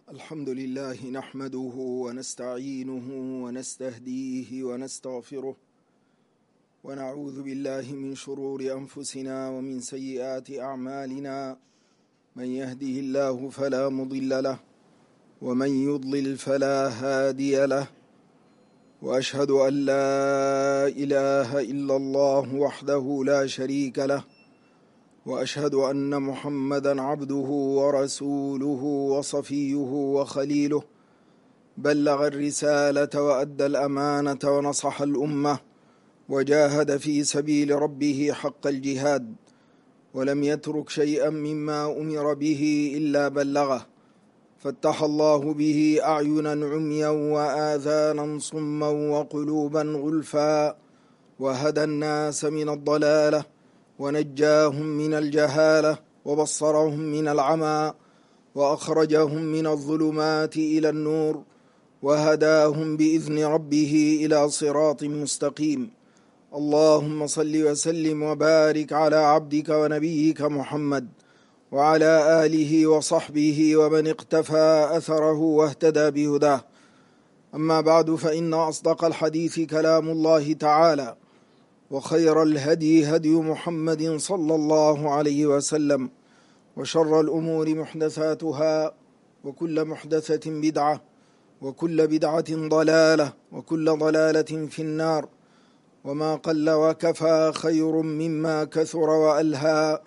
الحمد لله نحمده ونستعينه ونستهديه ونستغفره ونعوذ بالله من شرور أنفسنا ومن سيئات أعمالنا. من يهده الله فلا مضل له ومن يضلل فلا هادي له، وأشهد أن لا إله إلا الله وحده لا شريك له، وأشهد أن محمدا عبده ورسوله وصفيه وخليله، بلغ الرسالة وأدى الأمانة ونصح الأمة وجاهد في سبيل ربه حق الجهاد، ولم يترك شيئا مما أمر به إلا بلغه، فاتح الله به أعينا عميا وآذانا صما وقلوبا غلفا، وهدى الناس من الضلالة ونجاهم من الجهالة وبصرهم من العمى وأخرجهم من الظلمات إلى النور وهداهم بإذن ربه إلى صراط مستقيم. اللهم صل وسلم وبارك على عبدك ونبيك محمد وعلى آله وصحبه ومن اقتفى أثره واهتدى بهداه. أما بعد، فإن أصدق الحديث كلام الله تعالى، وخير الهدي هدي محمد صلى الله عليه وسلم، وشر الأمور محدثاتها، وكل محدثة بدعة، وكل بدعة ضلالة، وكل ضلالة في النار. وما قل وكفى خير مما كثر وألهى،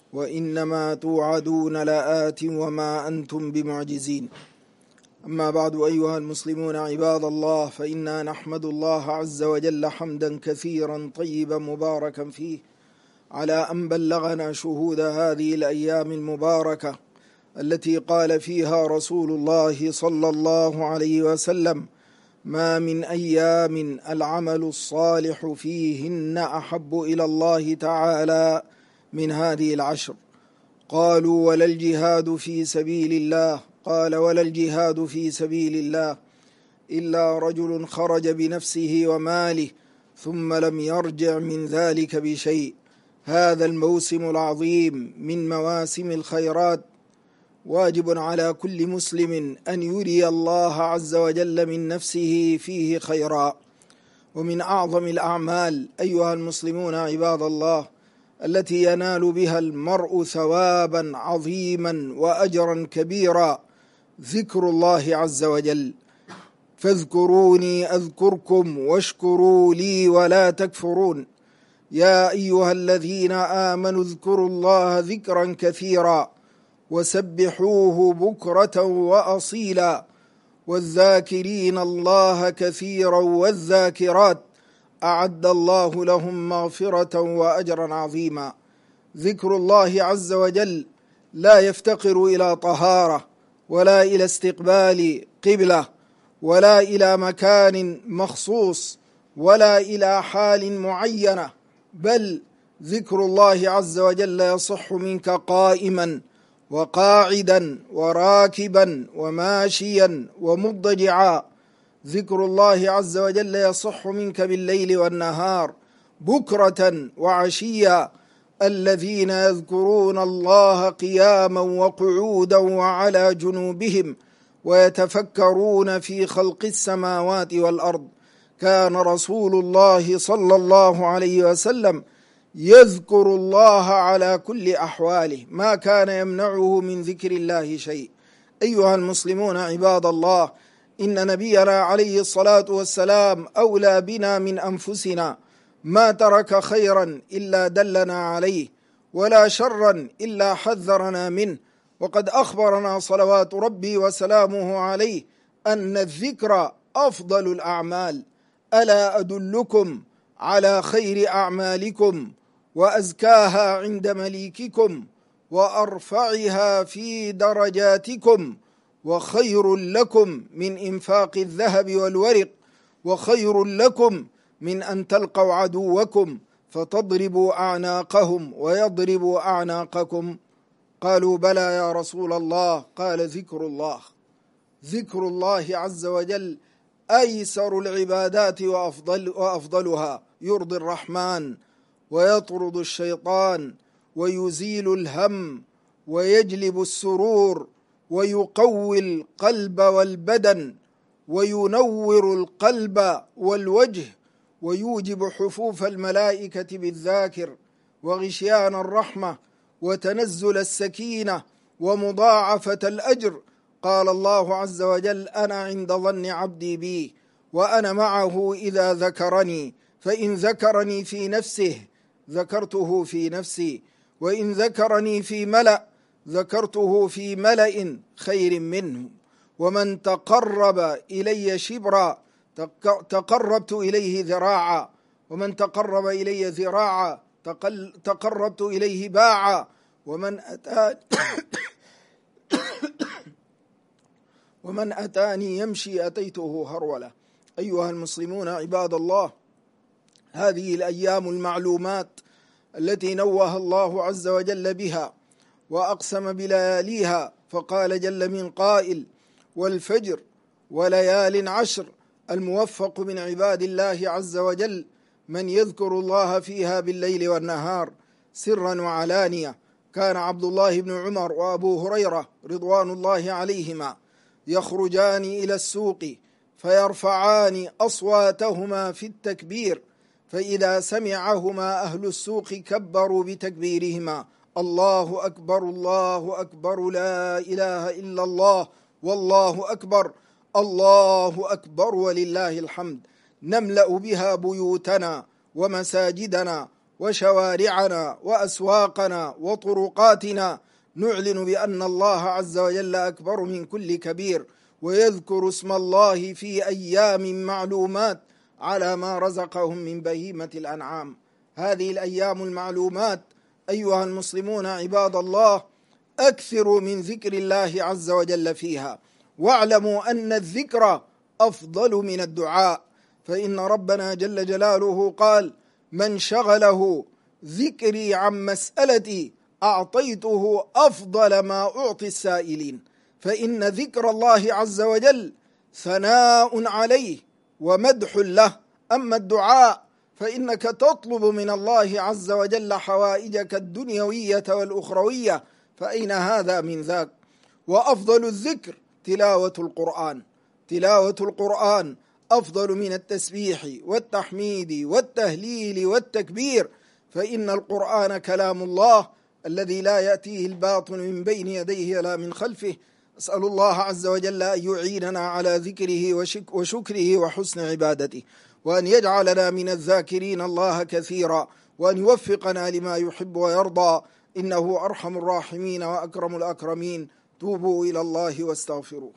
وإنما توعدون لآت وما أنتم بمعجزين. أما بعد، أيها المسلمون عباد الله، فإنا نحمد الله عز وجل حمدا كثيرا طيبا مباركا فيه على أن بلغنا شهود هذه الأيام المباركة التي قال فيها رسول الله صلى الله عليه وسلم: ما من أيام العمل الصالح فيهن أحب إلى الله تعالى من هذه العشر. قالوا: ولا الجهاد في سبيل الله؟ قال: ولا الجهاد في سبيل الله إلا رجل خرج بنفسه وماله ثم لم يرجع من ذلك بشيء. هذا الموسم العظيم من مواسم الخيرات، واجب على كل مسلم أن يري الله عز وجل من نفسه فيه خيرا. ومن أعظم الأعمال أيها المسلمون عباد الله التي ينال بها المرء ثوابا عظيما وأجرا كبيرا ذكر الله عز وجل: فاذكروني أذكركم واشكروا لي ولا تكفرون. يا أيها الذين آمنوا اذكروا الله ذكرا كثيرا وسبحوه بكرة وأصيلا، والذاكرين الله كثيرا والذاكرات أعد الله لهم مغفرة وأجرا عظيما. ذكر الله عز وجل لا يفتقر إلى طهارة، ولا إلى استقبال قبلة، ولا إلى مكان مخصوص، ولا إلى حال معينة، بل ذكر الله عز وجل يصح منك قائما وقاعدا وراكبا وماشيا ومضجعا. ذكر الله عز وجل يصح منك بالليل والنهار، بكرة وعشيا. الذين يذكرون الله قياما وقعودا وعلى جنوبهم ويتفكرون في خلق السماوات والأرض. كان رسول الله صلى الله عليه وسلم يذكر الله على كل أحواله، ما كان يمنعه من ذكر الله شيء. أيها المسلمون عباد الله، إن نبينا عليه الصلاة والسلام أولى بنا من أنفسنا، ما ترك خيرا إلا دلنا عليه، ولا شرا إلا حذرنا منه. وقد أخبرنا صلوات ربي وسلامه عليه أن الذكر أفضل الأعمال. ألا أدلكم على خير أعمالكم وأزكاها عند مليككم وأرفعها في درجاتكم، وخير لكم من إنفاق الذهب والورق، وخير لكم من أن تلقوا عدوكم فتضربوا أعناقهم ويضربوا أعناقكم. قالوا: بلى يا رسول الله. قال: ذكر الله. ذكر الله عز وجل أيسر العبادات وأفضلها، يرضي الرحمن ويطرد الشيطان ويزيل الهم ويجلب السرور ويقوي القلب والبدن وينور القلب والوجه ويوجب حفوف الملائكة بالذاكر وغشيان الرحمة وتنزل السكينة ومضاعفة الأجر. قال الله عز وجل: أنا عند ظن عبدي بي وأنا معه إذا ذكرني، فإن ذكرني في نفسه ذكرته في نفسي، وإن ذكرني في ملأ ذكرته في ملأ خير منه، ومن تقرب إلي شبرا تقربت إليه ذراعا، ومن تقرب إلي ذراعا تقربت إليه باعا، ومن أتاني يمشي أتيته هرولة. أيها المسلمون عباد الله، هذه الأيام المعلومات التي نوه الله عز وجل بها وأقسم بلياليها، فقال جل من قائل: والفجر وليال عشر. الموفق من عباد الله عز وجل من يذكر الله فيها بالليل والنهار سرا وعلانية. كان عبد الله بن عمر وأبو هريرة رضوان الله عليهما يخرجان إلى السوق فيرفعان أصواتهما في التكبير، فإذا سمعهما أهل السوق كبروا بتكبيرهما: الله أكبر الله أكبر لا إله إلا الله والله أكبر الله أكبر ولله الحمد. نملأ بها بيوتنا ومساجدنا وشوارعنا وأسواقنا وطرقاتنا، نعلن بأن الله عز وجل أكبر من كل كبير، ويذكر اسم الله في أيام معلومات على ما رزقهم من بهيمة الأنعام. هذه الأيام المعلومات أيها المسلمون عباد الله أكثروا من ذكر الله عز وجل فيها، واعلموا أن الذكر أفضل من الدعاء، فإن ربنا جل جلاله قال: من شغله ذكري عن مسألتي أعطيته أفضل ما أعطي السائلين. فإن ذكر الله عز وجل ثناء عليه ومدح له، أما الدعاء فإنك تطلب من الله عز وجل حوائجك الدنيوية والأخروية، فأين هذا من ذاك؟ وأفضل الذكر تلاوة القرآن. تلاوة القرآن أفضل من التسبيح والتحميد والتهليل والتكبير، فإن القرآن كلام الله الذي لا يأتيه الباطل من بين يديه ولا من خلفه. أسأل الله عز وجل أن يعيننا على ذكره وشكره وحسن عبادته، وأن يجعلنا من الذاكرين الله كثيرا، وأن يوفقنا لما يحب ويرضى، إنه أرحم الراحمين وأكرم الأكرمين. توبوا إلى الله واستغفروه.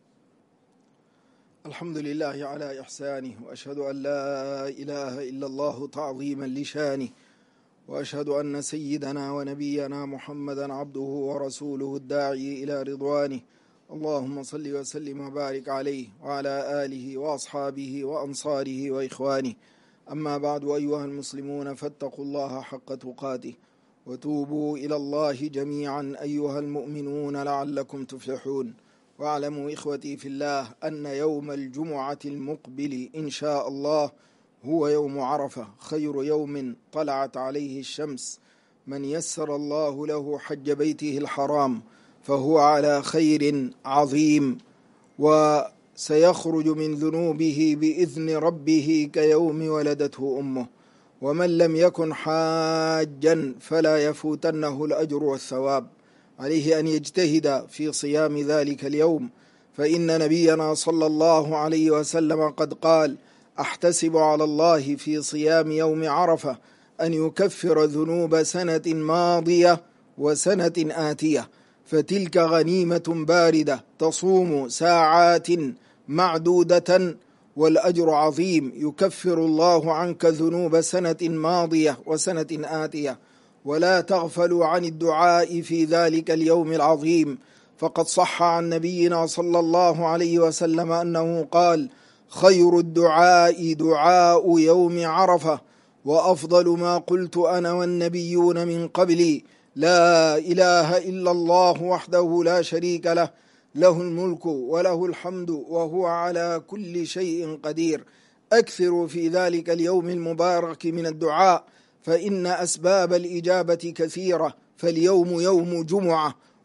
الحمد لله على إحسانه، وأشهد أن لا إله إلا الله تعظيما لشانه، وأشهد أن سيدنا ونبينا محمدا عبده ورسوله الداعي إلى رضوانه. اللهم صل وسلم وبارك عليه وعلى آله وأصحابه وأنصاره وإخوانه. أما بعد، أيها المسلمون، فاتقوا الله حق تقاته، وتوبوا إلى الله جميعا أيها المؤمنون لعلكم تفلحون. واعلموا إخوتي في الله أن يوم الجمعة المقبل إن شاء الله هو يوم عرفة، خير يوم طلعت عليه الشمس. من يسر الله له حج بيته الحرام فهو على خير عظيم، وسيخرج من ذنوبه بإذن ربه كيوم ولدته أمه. ومن لم يكن حاجا فلا يفوتنه الأجر والثواب. عليه أن يجتهد في صيام ذلك اليوم، فإن نبينا صلى الله عليه وسلم قد قال: أحتسب على الله في صيام يوم عرفة أن يكفر ذنوب سنة ماضية وسنة آتية، فتلك غنيمة باردة تصوم ساعات معدودة والأجر عظيم، يكفر الله عنك ذنوب سنة ماضية وسنة آتية. ولا تغفلوا عن الدعاء في ذلك اليوم العظيم، فقد صح عن نبينا صلى الله عليه وسلم أنه قال: خير الدعاء دعاء يوم عرفة، وأفضل ما قلت أنا والنبيون من قبلي لا إله إلا الله وحده لا شريك له، له الملك وله الحمد وهو على كل شيء قدير. أكثروا في ذلك اليوم المبارك من الدعاء، فإن أسباب الإجابة كثيرة، فاليوم يوم جمعة،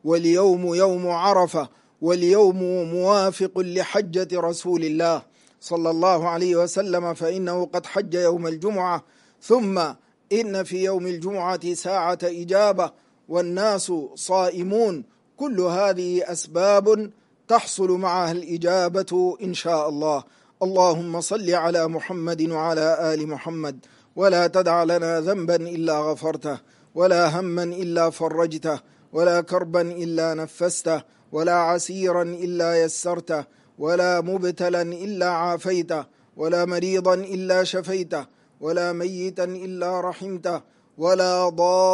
واليوم يوم عرفة، واليوم موافق لحجة رسول الله صلى الله عليه وسلم، فإنه قد حج يوم الجمعة. ثم إن في يوم الجمعة ساعة إجابة والناس صائمون. كل هذه أسباب تحصل معها الإجابة إن شاء الله. اللهم صل على محمد وعلى آل محمد، ولا تدع لنا ذنبا إلا غفرته، ولا هما إلا فرجته، ولا كربا إلا نفسته، ولا عسيرا إلا يسرته، ولا مبتلا إلا عافيته، ولا مريضا إلا شفيته، ولا ميتا إلا رحمته، ولا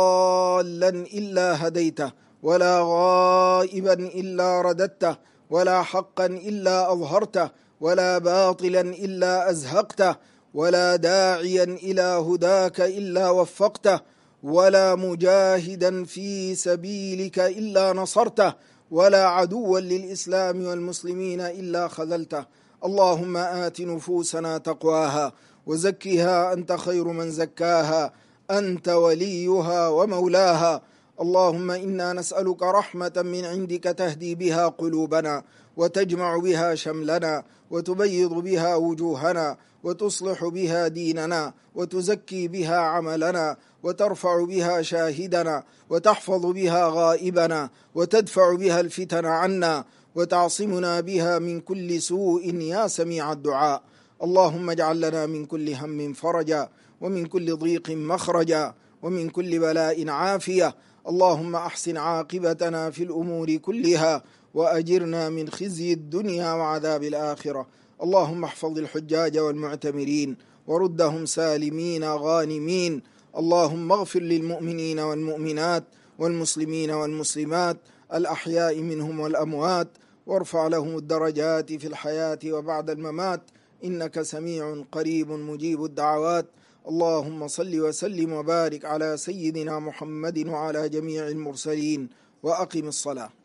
ضالا إلا هديته، ولا غائبا إلا رددته، ولا حقا إلا أظهرته، ولا باطلا إلا أزهقته، ولا داعيا إلى هداك إلا وفقته، ولا مجاهدا في سبيلك إلا نصرته، ولا عدوا للإسلام والمسلمين إلا خذلته. اللهم آت نفوسنا تقواها وزكها أنت خير من زكاها، أنت وليها ومولاها. اللهم إنا نسألك رحمة من عندك تهدي بها قلوبنا، وتجمع بها شملنا، وتبيض بها وجوهنا، وتصلح بها ديننا، وتزكي بها عملنا، وترفع بها شاهدنا، وتحفظ بها غائبنا، وتدفع بها الفتن عنا، وتعصمنا بها من كل سوء يا سميع الدعاء. اللهم اجعل لنا من كل هم فرجا، ومن كل ضيق مخرجا، ومن كل بلاء عافية. اللهم أحسن عاقبتنا في الأمور كلها، وأجرنا من خزي الدنيا وعذاب الآخرة. اللهم احفظ الحجاج والمعتمرين، وردهم سالمين غانمين. اللهم اغفر للمؤمنين والمؤمنات والمسلمين والمسلمات الأحياء منهم والأموات، وارفع لهم الدرجات في الحياة وبعد الممات، إنك سميع قريب مجيب الدعوات. اللهم صل وسلم وبارك على سيدنا محمد وعلى جميع المرسلين، وأقم الصلاة.